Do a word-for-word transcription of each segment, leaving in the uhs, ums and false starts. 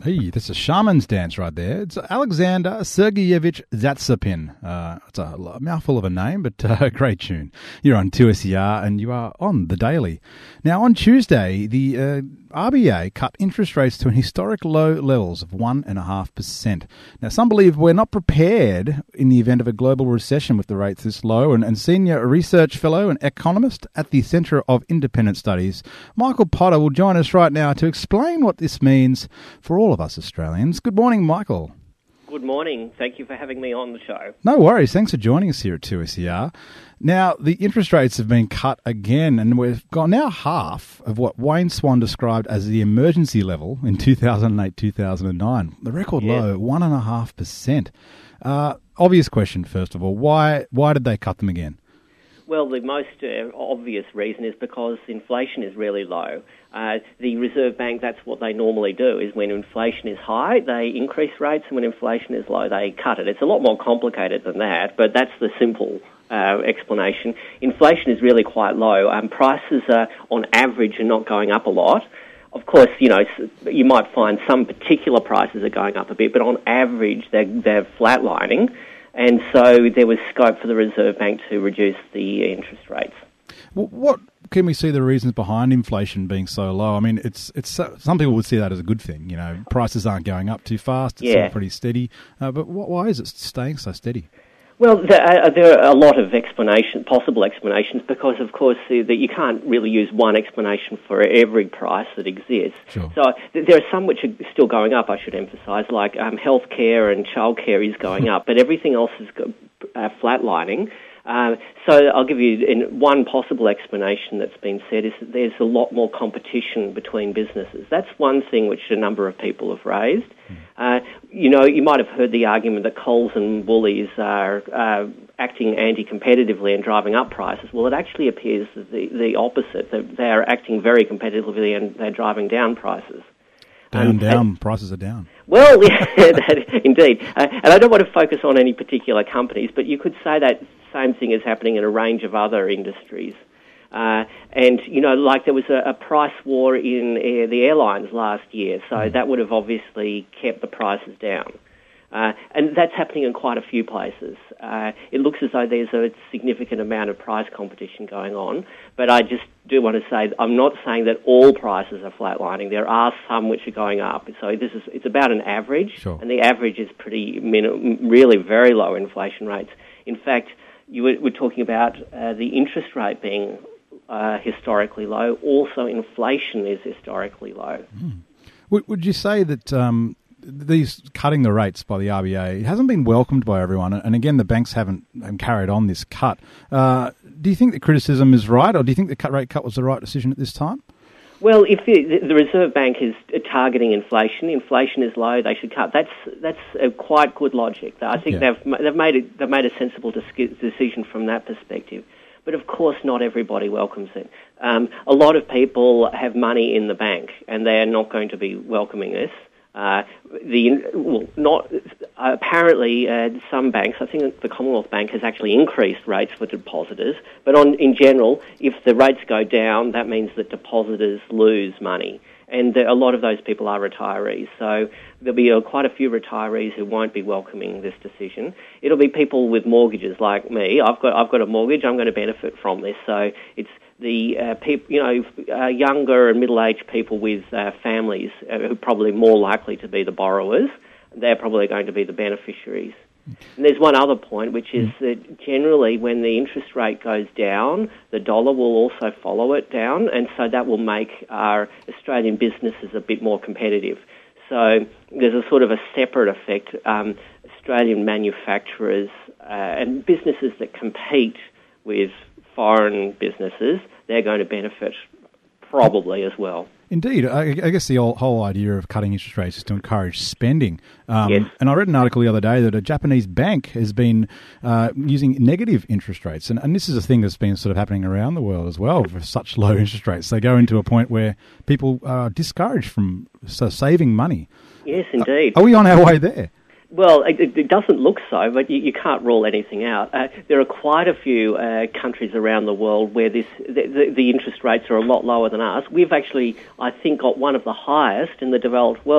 Hey, that's a shaman's dance right there. It's Alexander Sergeyevich Zatsapin. Uh, it's a mouthful of a name, but uh, great tune. You're on two S E R and you are on The Daily. Now, on Tuesday, the uh, R B A cut interest rates to an historic low levels of one point five percent. Now, some believe we're not prepared in the event of a global recession with the rates this low, and, and senior research fellow and economist at the Centre of Independent Studies, Michael Potter, will join us right now to explain what this means for all of us Australians. Good morning, Michael. Good morning. Thank you for having me on the show. No worries. Thanks for joining us here at two S E R. Now, the interest rates have been cut again, and we've got now half of what Wayne Swan described as the emergency level in two thousand eight, two thousand nine. The record yeah. low, one point five percent. Uh, obvious question, first of all. Why, why did they cut them again? Well, the most uh, obvious reason is because inflation is really low. Uh, the Reserve Bank, that's what they normally do, is when inflation is high, they increase rates, and when inflation is low, they cut it. It's a lot more complicated than that, but that's the simple uh, explanation. Inflation is really quite low. Um, prices are, on average, are not going up a lot. Of course, you know, you might find some particular prices are going up a bit, but on average, they're, they're flatlining. And so there was scope for the Reserve Bank to reduce the interest rates. Well, what can we see the reasons behind inflation being so low? I mean, it's it's some people would see that as a good thing. You know, prices aren't going up too fast. It's yeah. all pretty steady. Uh, but what, why is it staying so steady? Well, there are, there are a lot of explanation, possible explanations, because, of course, that you can't really use one explanation for every price that exists. Sure. So there are some which are still going up, I should emphasise, like um, healthcare and childcare is going up, but everything else is uh, flatlining. Uh, so I'll give you in one possible explanation that's been said is that there's a lot more competition between businesses. That's one thing which a number of people have raised. Mm. Uh, you know, you might have heard the argument that Coles and Woolies are uh, acting anti-competitively and driving up prices. Well, it actually appears that the, the opposite, that they are acting very competitively and they're driving down prices. Down, um, down, and, prices are down. Well, yeah, that, indeed. Uh, and I don't want to focus on any particular companies, but you could say that same thing is happening in a range of other industries. Uh, and, you know, like there was a, a price war in uh, the airlines last year, so mm. that would have obviously kept the prices down. Uh, and that's happening in quite a few places. Uh, it looks as though there's a significant amount of price competition going on, but I just do want to say I'm not saying that all prices are flatlining. There are some which are going up. So this is it's about an average, sure. and the average is pretty min- really very low inflation rates. In fact, you were, we're talking about uh, the interest rate being uh, historically low. Also, inflation is historically low. Mm. Would, would you say that um, these cutting the rates by the R B A hasn't been welcomed by everyone? And again, the banks haven't, haven't carried on this cut. Uh, do you think the criticism is right, or do you think the cut rate cut was the right decision at this time? Well, if the, the Reserve Bank is targeting inflation, inflation is low, they should cut. That's that's a quite good logic. I think yeah. they've they've made it, they've made a sensible decision from that perspective. But of course, not everybody welcomes it. Um, a lot of people have money in the bank, and they are not going to be welcoming this. Uh, the well, not uh, apparently uh, some banks. I think the Commonwealth Bank has actually increased rates for depositors. But on in general, if the rates go down, that means that depositors lose money, and there, a lot of those people are retirees. So there'll be uh, quite a few retirees who won't be welcoming this decision. It'll be people with mortgages like me. I've got I've got a mortgage. I'm going to benefit from this. So it's the uh, people, you know, uh, younger and middle-aged people with uh, families uh, who are probably more likely to be the borrowers. They're probably going to be the beneficiaries. And there's one other point, which is that generally when the interest rate goes down, the dollar will also follow it down, and so that will make our Australian businesses a bit more competitive. So there's a sort of a separate effect. Um, Australian manufacturers uh, and businesses that compete with foreign businesses, they're going to benefit probably as well. Indeed. I, I guess the whole, whole idea of cutting interest rates is to encourage spending. Um, yes. And I read an article the other day that a Japanese bank has been uh, using negative interest rates. And, and this is a thing that's been sort of happening around the world as well for such low interest rates. They go into a point where people are discouraged from so saving money. Yes, indeed. Uh, are we on our way there? Well, it, it doesn't look so, but you, you can't rule anything out. Uh, there are quite a few uh, countries around the world where this the, the, the interest rates are a lot lower than ours. We've actually, I think, got one of the highest in the developed world.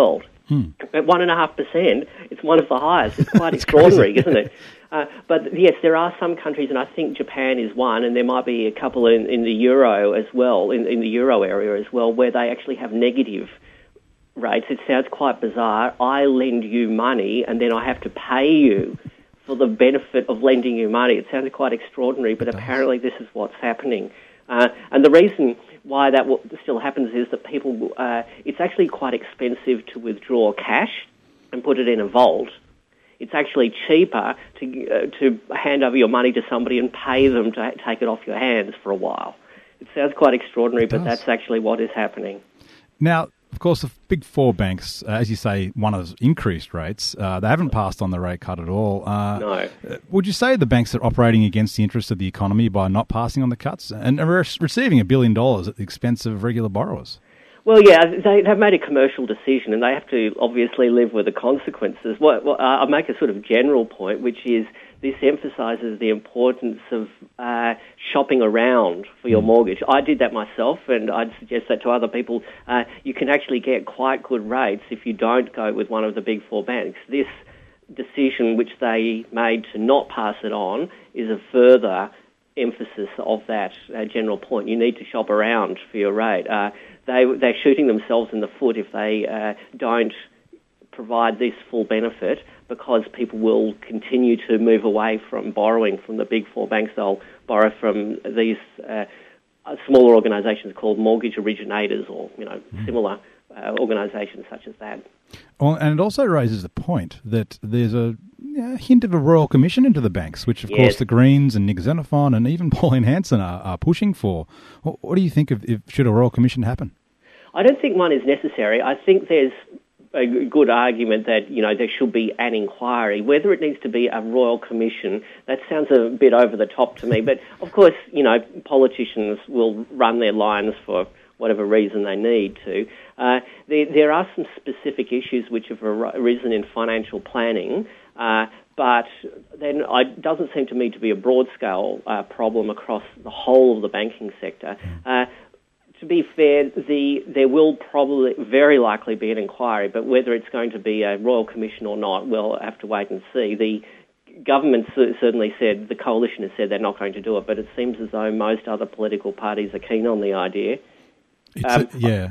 Hmm. At one and a half percent, it's one of the highest. It's quite extraordinary, crazy. isn't it? Uh, but yes, there are some countries, and I think Japan is one, and there might be a couple in, in the euro as well, in, in the euro area as well, where they actually have negative rates. It sounds quite bizarre. I lend you money, and then I have to pay you for the benefit of lending you money. It sounds quite extraordinary, but apparently this is what's happening. Uh, and the reason why that w- still happens is that people, uh, it's actually quite expensive to withdraw cash and put it in a vault. It's actually cheaper to uh, to hand over your money to somebody and pay them to ha- take it off your hands for a while. It sounds quite extraordinary, but that's actually what is happening. Now, of course, the big four banks, uh, as you say, one has increased rates. Uh, they haven't passed on the rate cut at all. Uh, no. Would you say the banks are operating against the interest of the economy by not passing on the cuts and are re- receiving a billion dollars at the expense of regular borrowers? Well, yeah, they, they've made a commercial decision, and they have to obviously live with the consequences. What, what, I'll make a sort of general point, which is this emphasises the importance of uh, shopping around for your mortgage. I did that myself, and I'd suggest that to other people. Uh, you can actually get quite good rates if you don't go with one of the big four banks. This decision, which they made to not pass it on, is a further emphasis of that uh, general point. You need to shop around for your rate. Uh, they, they're shooting themselves in the foot if they uh, don't provide this full benefit, because people will continue to move away from borrowing from the big four banks. They'll borrow from these uh, smaller organisations called mortgage originators, or you know mm. similar uh, organisations such as that. Well, and it also raises the point that there's a yeah, hint of a Royal Commission into the banks, which of yes. course the Greens and Nick Xenophon and even Pauline Hanson are, are pushing for. What, what do you think of if should a Royal Commission happen? I don't think one is necessary. I think there's a good argument that, you know, there should be an inquiry. Whether it needs to be a Royal Commission, that sounds a bit over the top to me. But, of course, you know, politicians will run their lines for whatever reason they need to. Uh, there, there are some specific issues which have arisen in financial planning, uh, but then it doesn't seem to me to be a broad-scale uh, problem across the whole of the banking sector. Uh, To be fair, the there will probably, very likely be an inquiry, but whether it's going to be a Royal Commission or not, we'll have to wait and see. The government certainly said, the coalition has said they're not going to do it, but it seems as though most other political parties are keen on the idea. It's Um, a, yeah.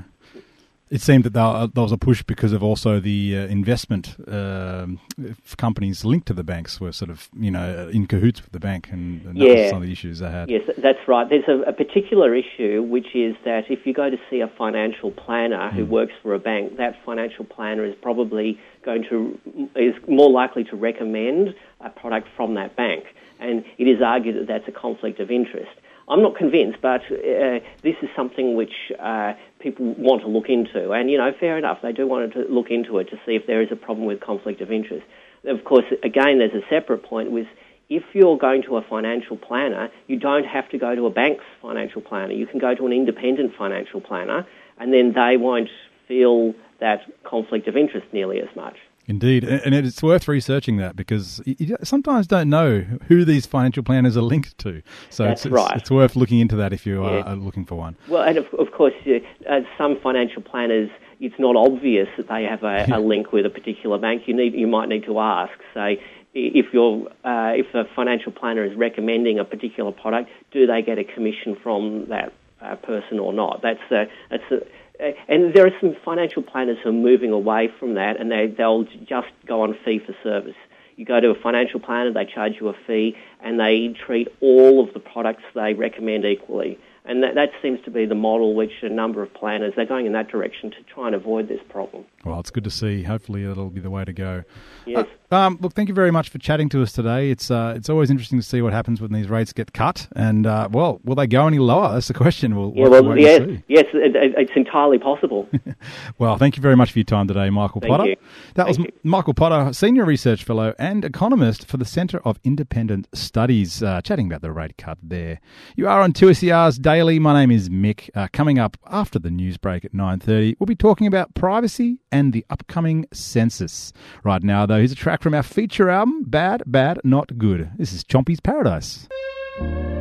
It seemed that there was a push because of also the uh, investment uh, companies linked to the banks were sort of, you know, in cahoots with the bank, and, and that yeah. was some of the issues they had. Yes, that's right. There's a, a particular issue, which is that if you go to see a financial planner who mm. works for a bank, that financial planner is probably going to, is more likely to recommend a product from that bank. And it is argued that that's a conflict of interest. I'm not convinced, but uh, this is something which uh, people want to look into. And, you know, fair enough, they do want to look into it to see if there is a problem with conflict of interest. Of course, again, there's a separate point with if you're going to a financial planner, you don't have to go to a bank's financial planner. You can go to an independent financial planner, and then they won't feel that conflict of interest nearly as much. Indeed, and it's worth researching that, because you sometimes don't know who these financial planners are linked to. So That's it's, right. it's, it's worth looking into that if you are, yeah. are looking for one. Well, and of, of course, uh, some financial planners, it's not obvious that they have a, a link with a particular bank. You need, you might need to ask, say, if you're, uh, if a financial planner is recommending a particular product, do they get a commission from that uh, person or not? That's a, that's a, and there are some financial planners who are moving away from that, and they, they'll just go on fee for service. You go to a financial planner, they charge you a fee, and they treat all of the products they recommend equally. And that, that seems to be the model which a number of planners, they're going in that direction to try and avoid this problem. Well, it's good to see. Hopefully that'll be the way to go. Yes. Uh, um, look, thank you very much for chatting to us today. It's uh, it's always interesting to see what happens when these rates get cut. And, uh, well, will they go any lower? That's the question. We'll, yeah, we'll well, wait yes, and see. yes, it, it, it's entirely possible. Well, thank you very much for your time today, Michael Thank Potter. you. That Thank was you. Michael Potter, Senior Research Fellow and Economist for the Centre of Independent Studies, uh, chatting about the rate cut there. You are on two S E R's Daily. My name is Mick. Uh, coming up after the news break at nine thirty, we'll be talking about privacy and the upcoming census. Right now, though, here's a track from our feature album, Bad, Bad, Not Good. This is Chompy's Paradise.